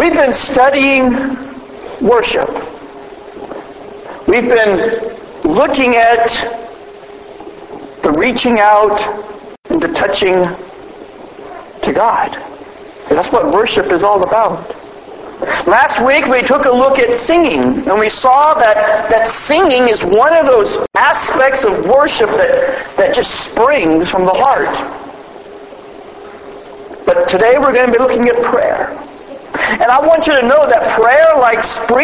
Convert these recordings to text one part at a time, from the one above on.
We've been studying worship. We've been looking at the reaching out and the touching to God. And that's what worship is all about. Last week we took a look at singing, and we saw that singing is one of those aspects of worship that just springs from the heart. But today we're going to be looking at prayer. And I want you to know that prayer, like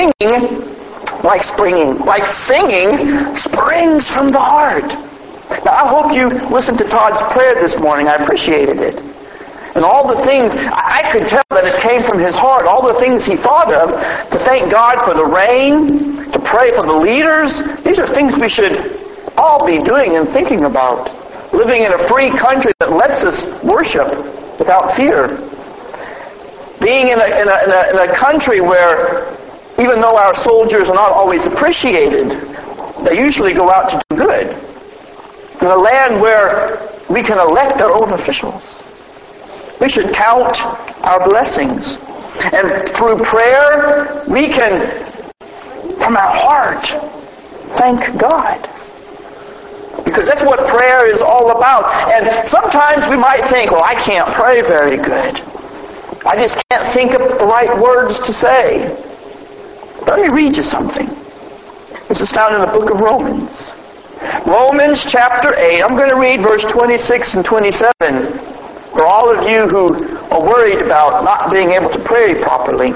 singing, springs from the heart. Now, I hope you listened to Todd's prayer this morning. I appreciated it. And all the things, I could tell that it came from his heart, all the things he thought of, to thank God for the rain, to pray for the leaders. These are things we should all be doing and thinking about. Living in a free country that lets us worship without fear. Being in a country where, even though our soldiers are not always appreciated, they usually go out to do good. In a land where we can elect our own officials. We should count our blessings. And through prayer, we can, from our heart, thank God. Because that's what prayer is all about. And sometimes we might think, well, I can't pray very good. I just can't think of the right words to say. Let me read you something. This is found in the book of Romans. Romans chapter 8. I'm going to read verse 26 and 27. For all of you who are worried about not being able to pray properly.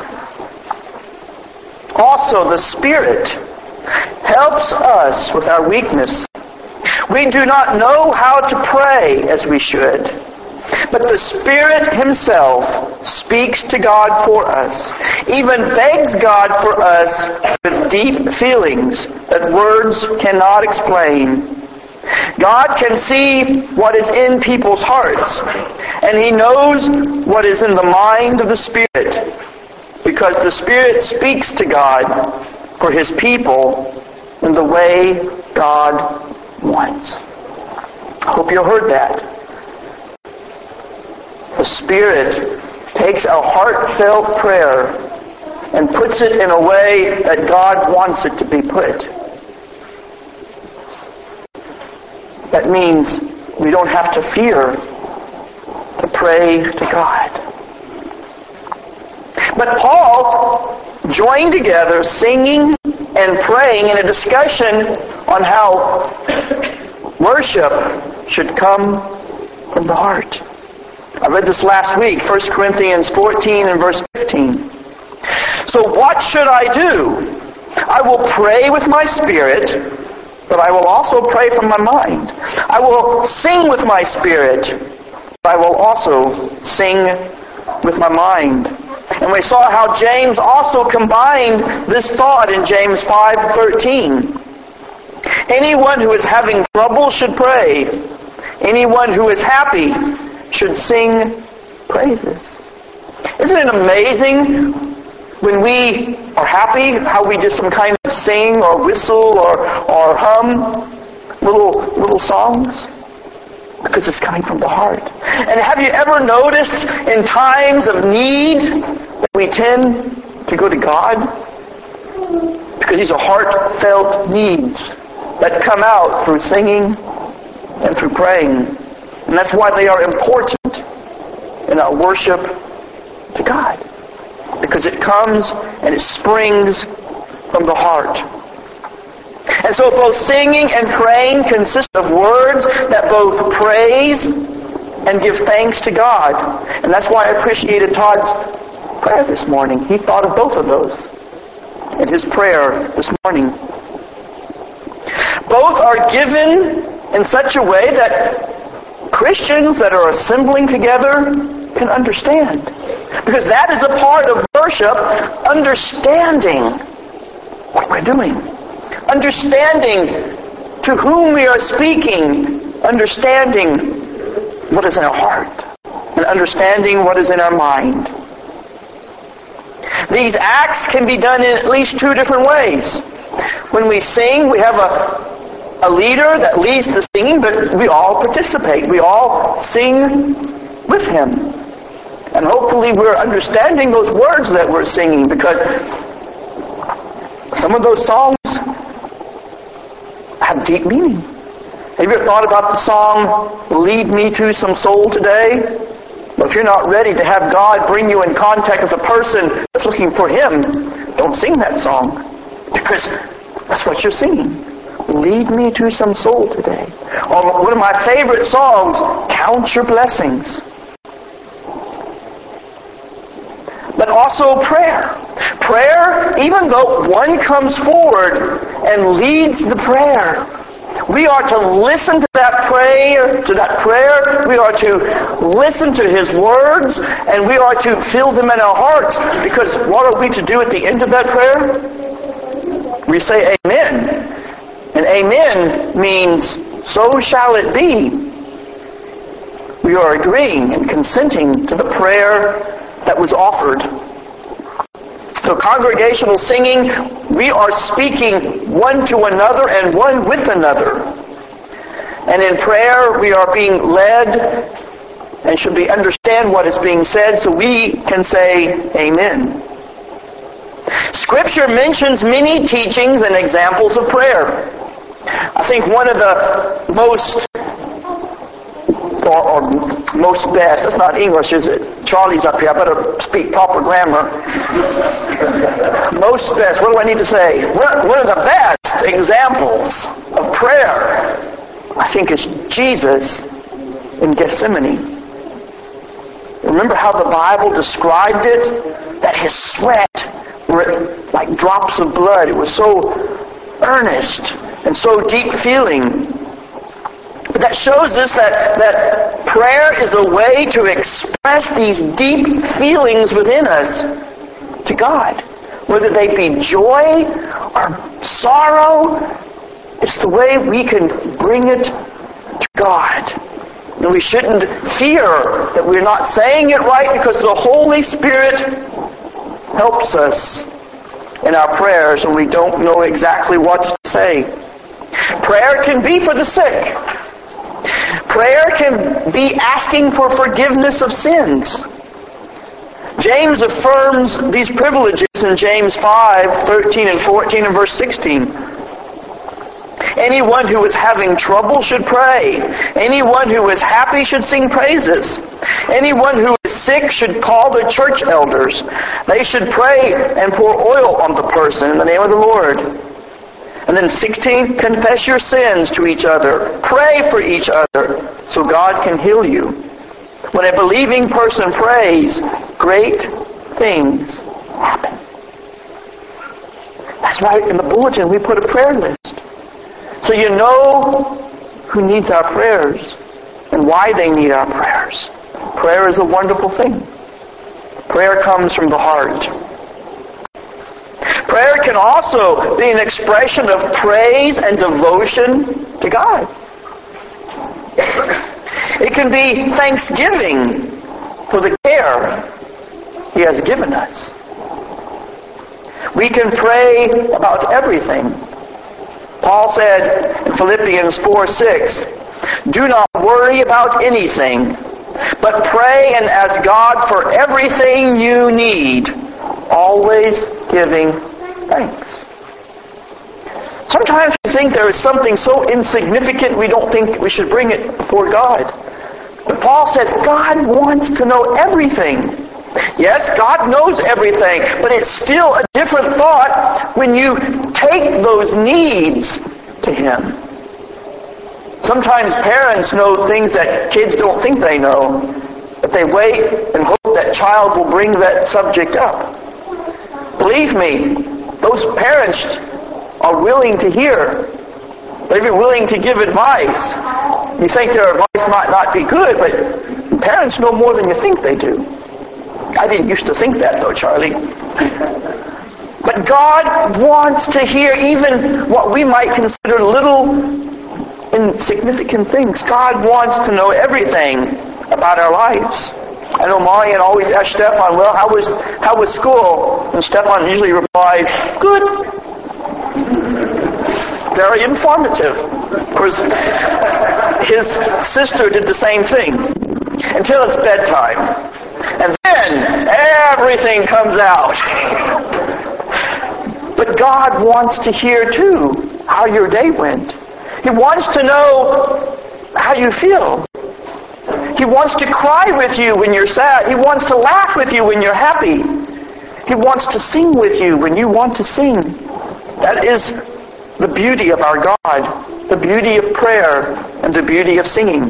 Also, the Spirit helps us with our weakness. We do not know how to pray as we should, but the Spirit Himself speaks to God for us, even begs God for us with deep feelings that words cannot explain. God can see what is in people's hearts, and He knows what is in the mind of the Spirit, because the Spirit speaks to God for His people in the way God wants. I hope you heard that. The Spirit takes a heartfelt prayer and puts it in a way that God wants it to be put. That means we don't have to fear to pray to God. But Paul joined together singing and praying in a discussion on how worship should come from the heart. I read this last week, 1 Corinthians 14 and verse 15. So what should I do? I will pray with my spirit, but I will also pray from my mind. I will sing with my spirit, but I will also sing with my mind. And we saw how James also combined this thought in James 5:13. Anyone who is having trouble should pray. Anyone who is happy should sing praises. Isn't it amazing when we are happy how we just some kind of sing or whistle or hum little songs? Because it's coming from the heart. And have you ever noticed in times of need that we tend to go to God? Because these are heartfelt needs that come out through singing and through praying. And that's why they are important in our worship to God. Because it comes and it springs from the heart. And so both singing and praying consist of words that both praise and give thanks to God. And that's why I appreciated Todd's prayer this morning. He thought of both of those in his prayer this morning. Both are given in such a way that Christians that are assembling together can understand. Because that is a part of worship, understanding what we're doing. Understanding to whom we are speaking. Understanding what is in our heart. And understanding what is in our mind. These acts can be done in at least two different ways. When we sing, we have a leader that leads the singing, but we all participate. We all sing with him. And hopefully we're understanding those words that we're singing, because some of those songs have deep meaning. Have you ever thought about the song, Lead Me to Some Soul Today? Well, if you're not ready to have God bring you in contact with a person that's looking for Him, don't sing that song, because that's what you're singing. Lead me to some soul today. Or one of my favorite songs, Count Your Blessings. But also prayer. Prayer, even though one comes forward and leads the prayer, we are to listen to that prayer. We are to listen to His words, and we are to feel them in our hearts. Because what are we to do at the end of that prayer? We say Amen. And Amen means, so shall it be. We are agreeing and consenting to the prayer that was offered. So congregational singing, we are speaking one to another and one with another. And in prayer, we are being led and should we understand what is being said so we can say Amen. Scripture mentions many teachings and examples of prayer. I think one of the most best, that's not English, is it? Charlie's up here, I better speak proper grammar. Most best, what do I need to say? One of the best examples of prayer, I think, is Jesus in Gethsemane. Remember how the Bible described it? That His sweat were like drops of blood. It was so earnest and so deep feeling. But that shows us that prayer is a way to express these deep feelings within us to God. Whether they be joy or sorrow, it's the way we can bring it to God. And we shouldn't fear that we're not saying it right, because the Holy Spirit helps us in our prayers and we don't know exactly what to say. Prayer can be for the sick. Prayer can be asking for forgiveness of sins. James affirms these privileges in James 5:13 and 14 and verse 16. Anyone who is having trouble should pray. Anyone who is happy should sing praises. Anyone who is sick should call the church elders. They should pray and pour oil on the person in the name of the Lord. And then 16, confess your sins to each other. Pray for each other so God can heal you. When a believing person prays, great things happen. That's why in the bulletin we put a prayer list. So you know who needs our prayers and why they need our prayers. Prayer is a wonderful thing. Prayer comes from the heart. Prayer can also be an expression of praise and devotion to God. It can be thanksgiving for the care He has given us. We can pray about everything. Paul said in Philippians 4:6, do not worry about anything, but pray and ask God for everything you need, always giving thanks. Sometimes we think there is something so insignificant we don't think we should bring it before God. But Paul says God wants to know everything. Yes, God knows everything, but it's still a different thought when you take those needs to Him. Sometimes parents know things that kids don't think they know, but they wait and hope that child will bring that subject up. Believe me, those parents are willing to hear. They're even willing to give advice. You think their advice might not be good, but parents know more than you think they do. I didn't used to think that though, Charlie. But God wants to hear even what we might consider little insignificant things. God wants to know everything about our lives. I know Marian always asked Stefan, well, how was school? And Stefan usually replied, good. Very informative. Of course, his sister did the same thing. Until it's bedtime. And then everything comes out. But God wants to hear too how your day went. He wants to know how you feel. He wants to cry with you when you're sad. He wants to laugh with you when you're happy. He wants to sing with you when you want to sing. That is the beauty of our God, the beauty of prayer, and the beauty of singing.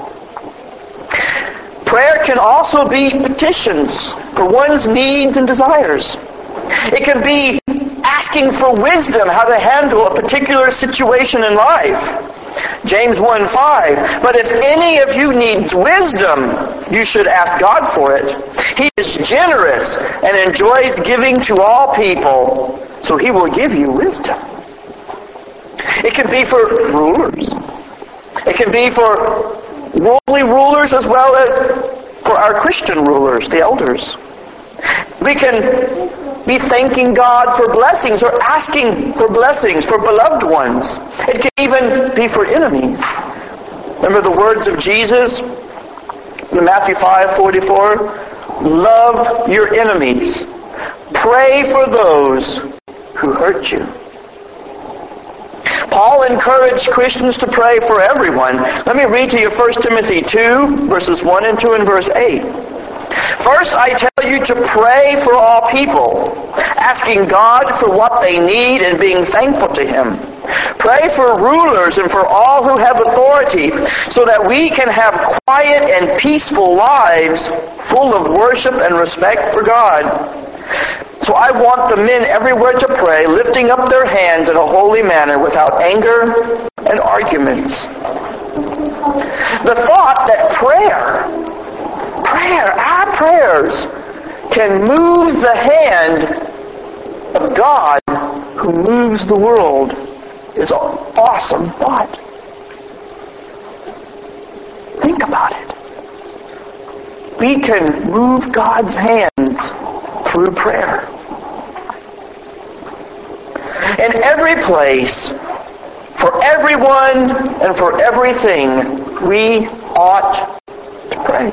Prayer can also be petitions for one's needs and desires. It can be asking for wisdom how to handle a particular situation in life. James 1:5, but if any of you needs wisdom, you should ask God for it. He is generous and enjoys giving to all people, so He will give you wisdom. It can be for rulers. It can be for worldly rulers as well as for our Christian rulers, the elders. We can be thanking God for blessings or asking for blessings for beloved ones. It can even be for enemies. Remember the words of Jesus in Matthew 5:44? Love your enemies. Pray for those who hurt you. Paul encouraged Christians to pray for everyone. Let me read to you 1 Timothy 2, verses 1 and 2 and verse 8. First, I tell you to pray for all people, asking God for what they need and being thankful to Him. Pray for rulers and for all who have authority, so that we can have quiet and peaceful lives full of worship and respect for God. So I want the men everywhere to pray, lifting up their hands in a holy manner without anger and arguments. The thought that our prayers can move the hand of God who moves the world is an awesome thought. Think about it. We can move God's hands through prayer. In every place, for everyone and for everything, we ought to pray.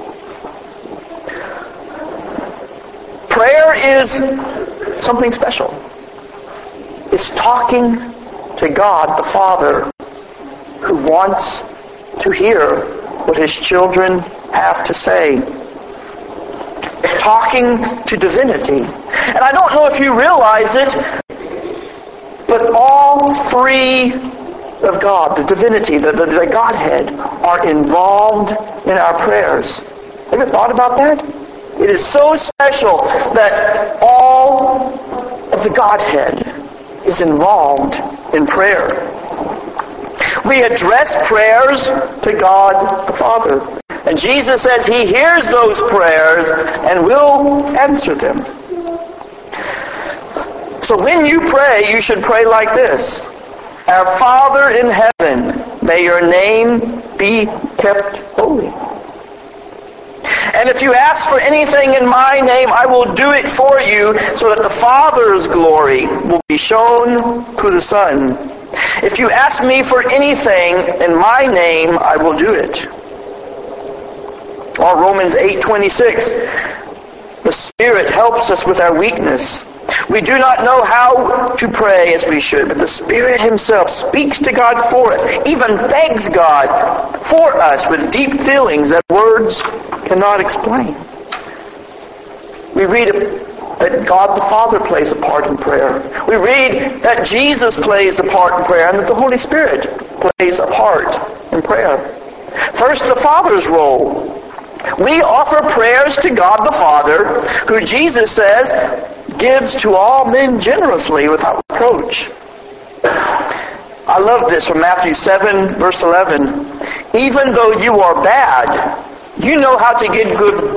Prayer is something special. It's talking to God the Father, who wants to hear what His children have to say. It's talking to divinity. And I don't know if you realize it, but all three of God, the divinity, the Godhead, are involved in our prayers. Have you ever thought about that? It is so special that all of the Godhead is involved in prayer. We address prayers to God the Father. And Jesus says He hears those prayers and will answer them. So when you pray, you should pray like this. Our Father in heaven, may your name be kept holy. And if you ask for anything in my name, I will do it for you, so that the Father's glory will be shown through the Son. If you ask me for anything in my name, I will do it. Or Romans 8:26. The Spirit helps us with our weakness. We do not know how to pray as we should, but the Spirit Himself speaks to God for us, even begs God for us with deep feelings that words cannot explain. We read that God the Father plays a part in prayer. We read that Jesus plays a part in prayer and that the Holy Spirit plays a part in prayer. First, the Father's role. We offer prayers to God the Father, who Jesus says gives to all men generously without reproach. I love this from Matthew 7, verse 11. Even though you are bad, you know how to give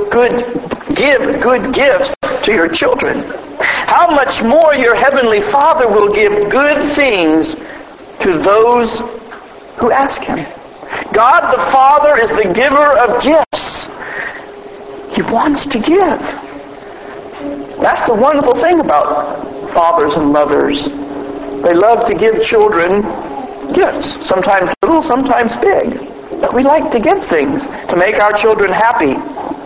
good gifts to your children. How much more your heavenly Father will give good things to those who ask Him. God the Father is the giver of gifts. He wants to give. That's the wonderful thing about fathers and mothers. They love to give children gifts. Sometimes little, sometimes big. But we like to give things to make our children happy.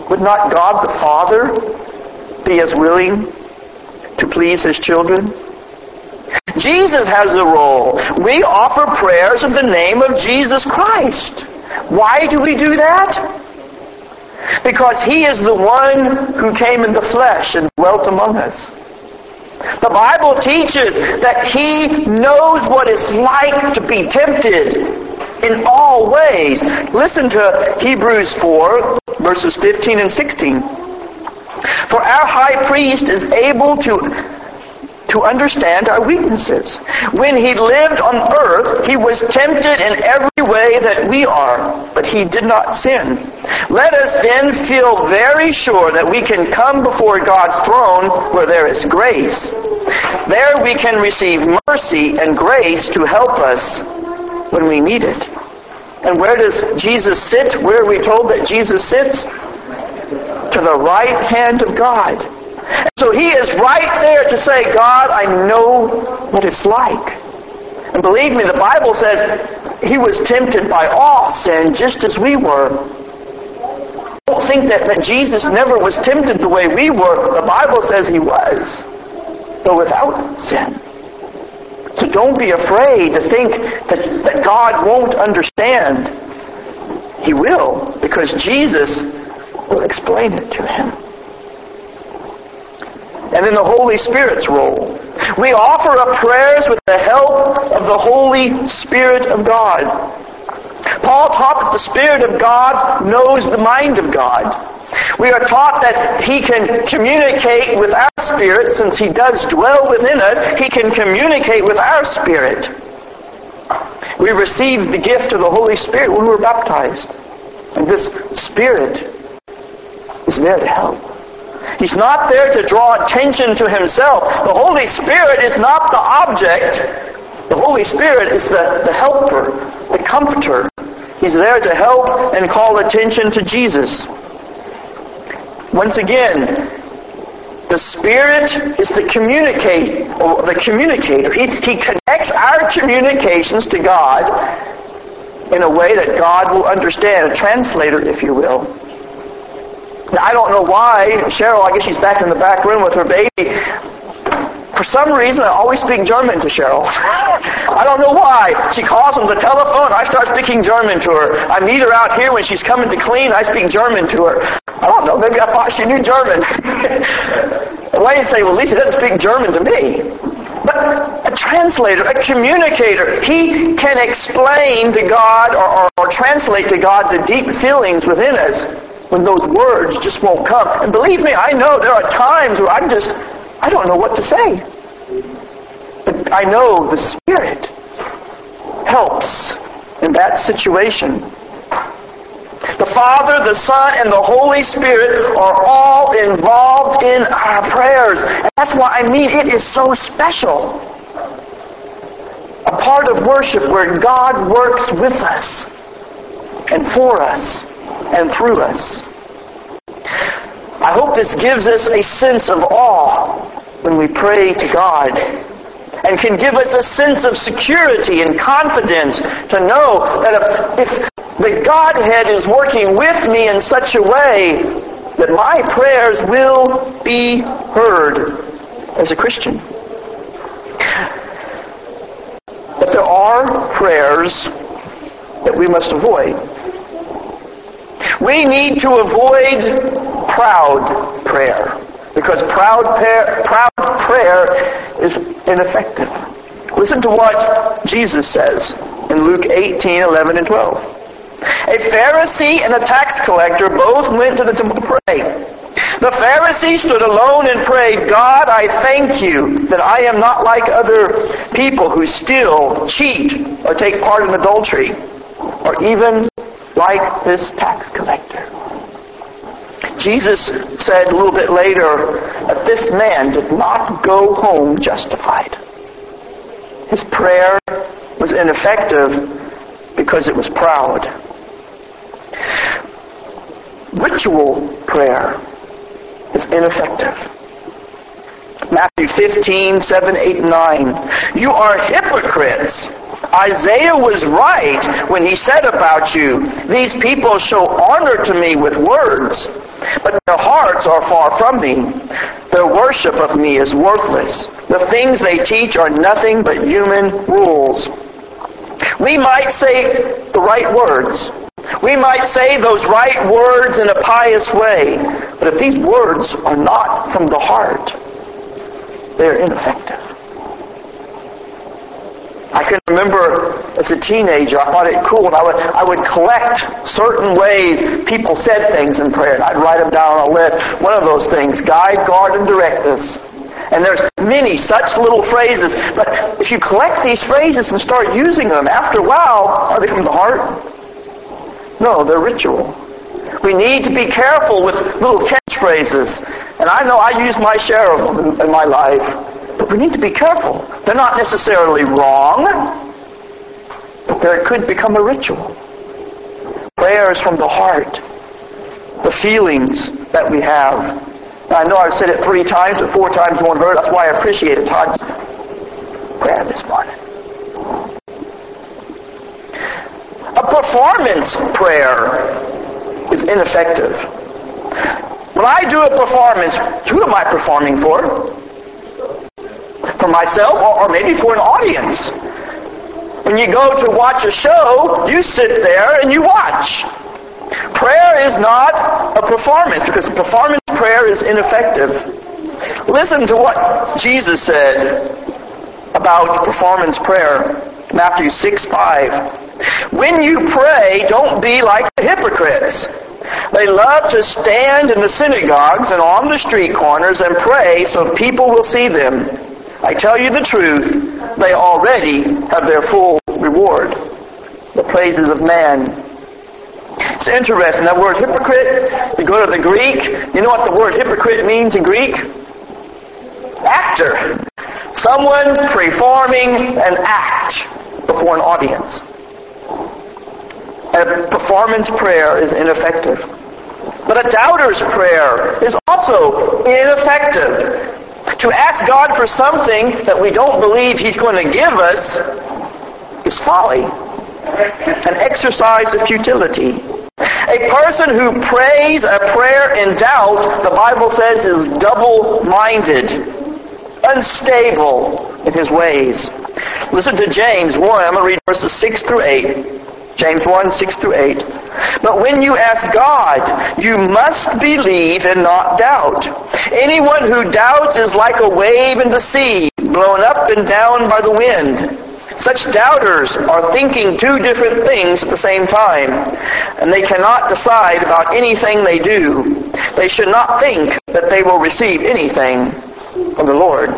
would not God the Father be as willing to please His children? Jesus has a role. We offer prayers in the name of Jesus Christ. Why do we do that? Because He is the one who came in the flesh and dwelt among us. The Bible teaches that He knows what it's like to be tempted in all ways. Listen to Hebrews 4, verses 15 and 16. For our high priest is able to understand our weaknesses. When He lived on earth, He was tempted in every way that we are, but He did not sin. Let us then feel very sure that we can come before God's throne where there is grace. There we can receive mercy and grace to help us when we need it. And where does Jesus sit? Where are we told that Jesus sits? To the right hand of God. And so He is right there to say, God, I know what it's like. And believe me, the Bible says He was tempted by all sin just as we were. Don't think that Jesus never was tempted the way we were. The Bible says He was, but without sin. So don't be afraid to think that God won't understand. He will, because Jesus will explain it to him. And then the Holy Spirit's role. We offer up prayers with the help of the Holy Spirit of God. Paul taught that the Spirit of God knows the mind of God. We are taught that He can communicate with our spirit, since He does dwell within us. He can communicate with our spirit. We received the gift of the Holy Spirit when we were baptized. And this Spirit is there to help. He's not there to draw attention to Himself. The Holy Spirit is not the object. The Holy Spirit is the helper, the comforter. He's there to help and call attention to Jesus. Once again, the Spirit is the communicator. He connects our communications to God in a way that God will understand, a translator, if you will. Now, I don't know why, Cheryl, I guess she's back in the back room with her baby. For some reason, I always speak German to Cheryl. I don't know why. She calls on the telephone, I start speaking German to her. I meet her out here when she's coming to clean, I speak German to her. I don't know, maybe I thought she knew German. And why do you say, well, at least she doesn't speak German to me? But a translator, a communicator, he can explain to God or translate to God the deep feelings within us when those words just won't come. And believe me, I know there are times where I don't know what to say. But I know the Spirit helps in that situation. The Father, the Son, and the Holy Spirit are all involved in our prayers. And that's why it is so special. A part of worship where God works with us and for us and through us. I hope this gives us a sense of awe when we pray to God, and can give us a sense of security and confidence to know that if the Godhead is working with me in such a way that my prayers will be heard as a Christian. But there are prayers that we must avoid. We need to avoid proud prayer, because proud prayer is ineffective. Listen to what Jesus says in Luke 18:11 and 12. A Pharisee and a tax collector both went to the temple to pray. The Pharisee stood alone and prayed, God, I thank you that I am not like other people who steal, cheat, or take part in adultery, or even like this tax collector. Jesus said a little bit later that this man did not go home justified. His prayer was ineffective because it was proud. Ritual prayer is ineffective. Matthew 15:7, 8, and 9. You are hypocrites. Isaiah was right when he said about you, these people show honor to me with words, but their hearts are far from me. Their worship of me is worthless. The things they teach are nothing but human rules. We might say the right words. We might say those right words in a pious way. But if these words are not from the heart, they're ineffective. I can remember as a teenager, I thought it cool. I would collect certain ways people said things in prayer. I'd write them down on a list. One of those things, guide, guard, and direct us. And there's many such little phrases. But if you collect these phrases and start using them, after a while, are they from the heart? No, they're ritual. We need to be careful with little catchphrases. And I know I use my share of them in my life. But we need to be careful. They're not necessarily wrong, but they could become a ritual. Prayer is from the heart. The feelings that we have. Now, I know I've said it 3 times, but 4 times one word. That's why I appreciate Todd's prayer this morning. A performance prayer is ineffective. When I do a performance, who am I performing for? For myself, or maybe for an audience. When you go to watch a show, you sit there and you watch. Prayer is not a performance, because a performance prayer is ineffective. Listen to what Jesus said about performance prayer. Matthew 6:5. When you pray, don't be like the hypocrites. They love to stand in the synagogues and on the street corners and pray so people will see them. I tell you the truth, they already have their full reward. The praises of man. It's interesting, that word hypocrite, you go to the Greek, you know what the word hypocrite means in Greek? Actor. Someone performing an act before an audience. A performance prayer is ineffective. But a doubter's prayer is also ineffective. To ask God for something that we don't believe He's going to give us is folly, an exercise of futility. A person who prays a prayer in doubt, the Bible says, is double-minded, unstable in his ways. Listen to James 1. I'm going to read verses 6 through 8. James 1, 6 through 8. But when you ask God, you must believe and not doubt. Anyone who doubts is like a wave in the sea, blown up and down by the wind. Such doubters are thinking 2 different things at the same time, and they cannot decide about anything they do. They should not think that they will receive anything from the Lord.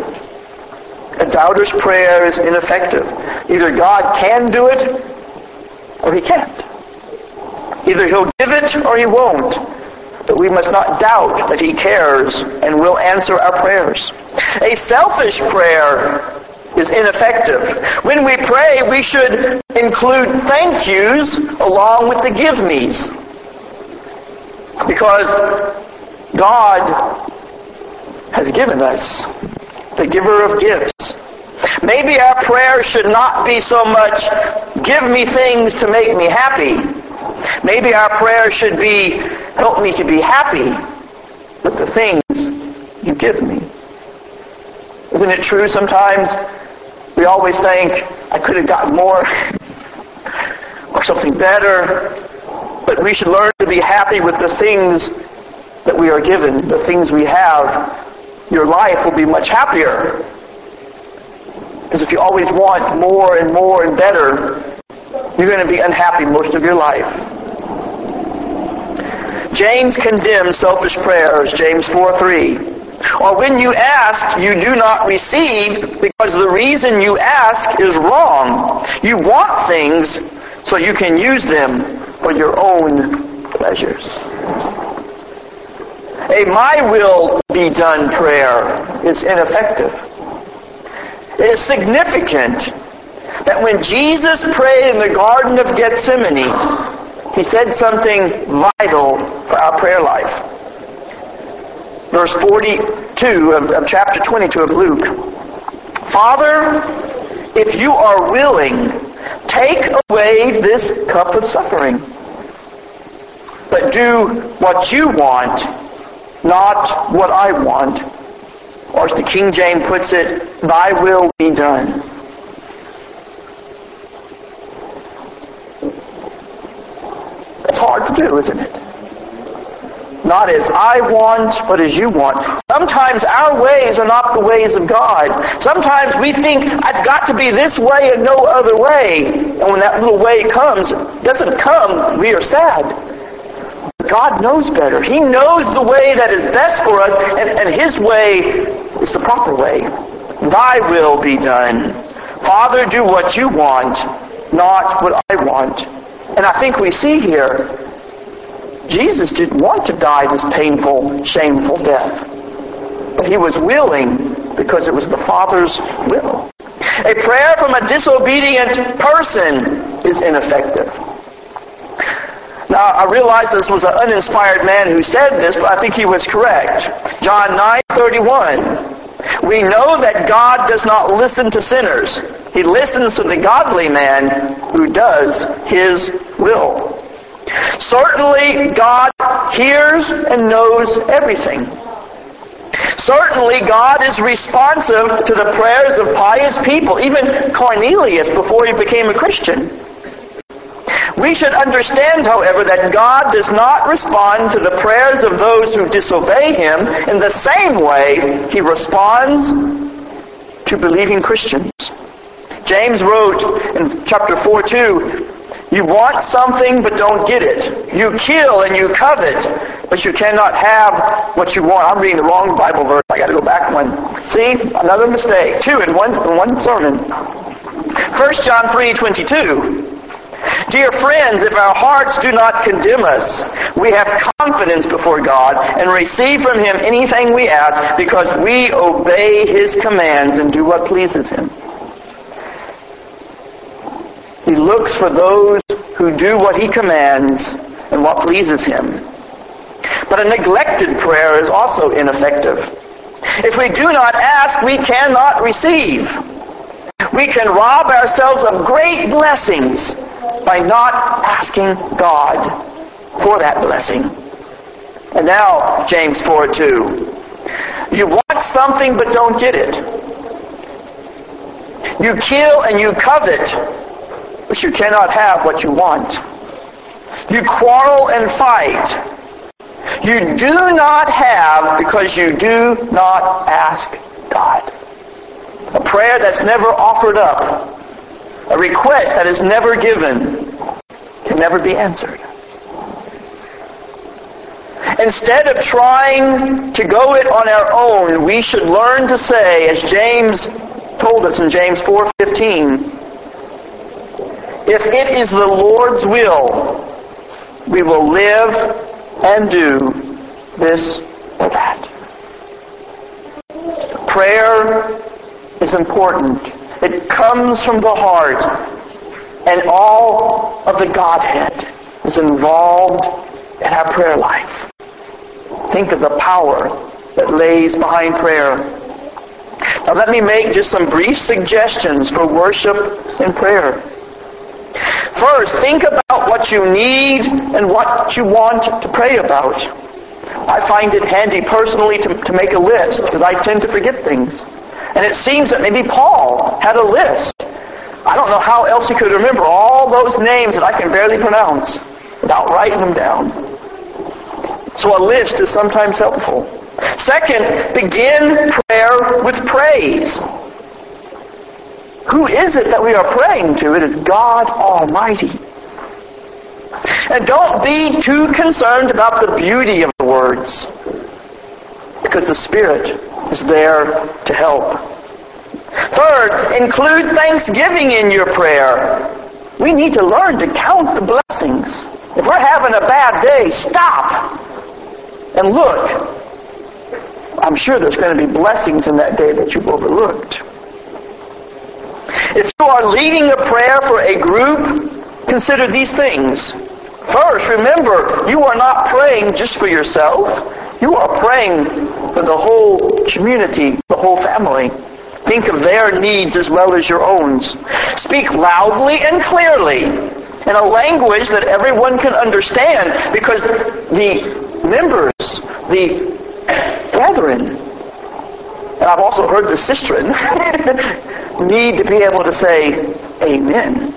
A doubter's prayer is ineffective. Either God can do it, or He can't. Either He'll give it or He won't. But we must not doubt that He cares and will answer our prayers. A selfish prayer is ineffective. When we pray, we should include thank yous along with the give me's. Because God has given us, the giver of gifts. Maybe our prayer should not be so much, give me things to make me happy. Maybe our prayer should be, help me to be happy with the things you give me. Isn't it true sometimes we always think, I could have gotten more or something better, but we should learn to be happy with the things that we are given, the things we have. Your life will be much happier. Because if you always want more and more and better, you're going to be unhappy most of your life. James condemns selfish prayers, James 4:3. Or when you ask, you do not receive because the reason you ask is wrong. You want things so you can use them for your own pleasures. A my will be done prayer is ineffective. It is significant that when Jesus prayed in the Garden of Gethsemane, He said something vital for our prayer life. Verse 42 of chapter 22 of Luke. Father, if you are willing, take away this cup of suffering. but do what you want, not what I want. Or as the King James puts it, thy will be done. That's hard to do, isn't it? Not as I want, but as you want. Sometimes our ways are not the ways of God. Sometimes we think, I've got to be this way and no other way. And when that little way doesn't come, we are sad. But God knows better. He knows the way that is best for us, and His way is the proper way. Thy will be done. Father, do what you want, not what I want. And I think we see here, Jesus didn't want to die this painful, shameful death. But He was willing because it was the Father's will. A prayer from a disobedient person is ineffective. Now, I realize this was an uninspired man who said this, but I think he was correct. John 9:31. We know that God does not listen to sinners. He listens to the godly man who does His will. Certainly, God hears and knows everything. Certainly, God is responsive to the prayers of pious people, even Cornelius before he became a Christian. We should understand, however, that God does not respond to the prayers of those who disobey Him in the same way He responds to believing Christians. James wrote in chapter 4:2, you want something but don't get it. You kill and you covet, but you cannot have what you want. I'm reading the wrong Bible verse. I got to go back one. See? Another mistake. Two in one sermon. 1 John 3:22. Dear friends, if our hearts do not condemn us, we have confidence before God and receive from Him anything we ask because we obey His commands and do what pleases Him. He looks for those who do what He commands and what pleases Him. But a neglected prayer is also ineffective. If we do not ask, we cannot receive. We can rob ourselves of great blessings by not asking God for that blessing. And now, James 4:2. You want something but don't get it. You kill and you covet, but you cannot have what you want. You quarrel and fight. You do not have because you do not ask God. A prayer that's never offered up, a request that is never given, can never be answered. Instead of trying to go it on our own, we should learn to say, as James told us in James 4:15, if it is the Lord's will, we will live and do this or that. Prayer is important. It comes from the heart, and all of the Godhead is involved in our prayer life. Think of the power that lays behind prayer. Now let me make just some brief suggestions for worship and prayer. First, think about what you need and what you want to pray about. I find it handy personally to make a list because I tend to forget things. And it seems that maybe Paul had a list. I don't know how else he could remember all those names that I can barely pronounce without writing them down. So a list is sometimes helpful. Second, begin prayer with praise. Who is it that we are praying to? It is God Almighty. And don't be too concerned about the beauty of the words, because the Spirit is there to help. Third, include thanksgiving in your prayer. We need to learn to count the blessings. If we're having a bad day, stop and look. I'm sure there's going to be blessings in that day that you've overlooked. If you are leading a prayer for a group, consider these things. First, remember, you are not praying just for yourself. You are praying for the whole community, the whole family. Think of their needs as well as your own. Speak loudly and clearly. in a language that everyone can understand, because the members, the brethren, and I've also heard the sistren, need to be able to say amen.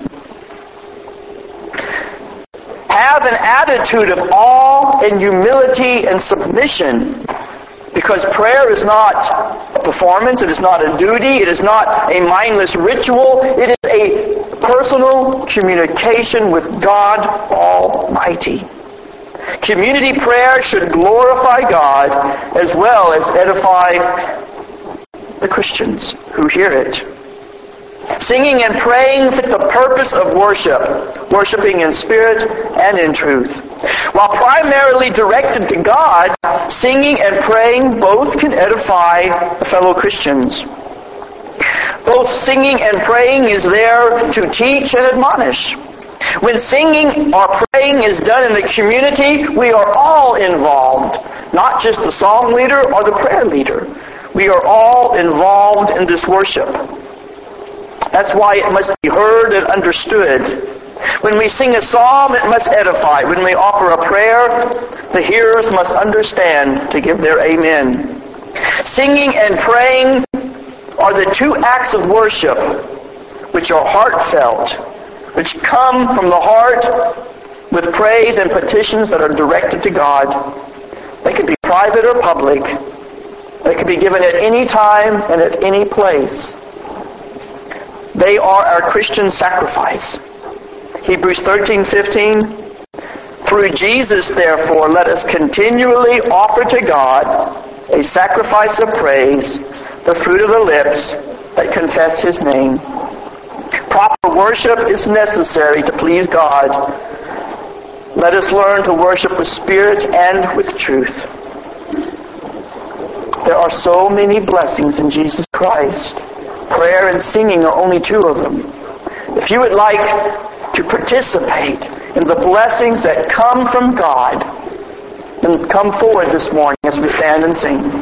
Have an attitude of awe and humility and submission, because prayer is not a performance, it is not a duty, it is not a mindless ritual, it is a personal communication with God Almighty. Community prayer should glorify God as well as edify the Christians who hear it. Singing and praying fit the purpose of worship, worshiping in spirit and in truth. While primarily directed to God, singing and praying both can edify fellow Christians. Both singing and praying is there to teach and admonish. When singing or praying is done in the community, we are all involved, not just the song leader or the prayer leader. We are all involved in this worship. That's why it must be heard and understood. When we sing a psalm, it must edify. When we offer a prayer, the hearers must understand to give their amen. Singing and praying are the two acts of worship which are heartfelt, which come from the heart with praise and petitions that are directed to God. They can be private or public. They can be given at any time and at any place. They are our Christian sacrifice. Hebrews 13:15. Through Jesus, therefore, let us continually offer to God a sacrifice of praise, the fruit of the lips that confess His name. Proper worship is necessary to please God. Let us learn to worship with spirit and with truth. There are so many blessings in Jesus Christ. Prayer and singing are only two of them. If you would like to participate in the blessings that come from God, then come forward this morning as we stand and sing.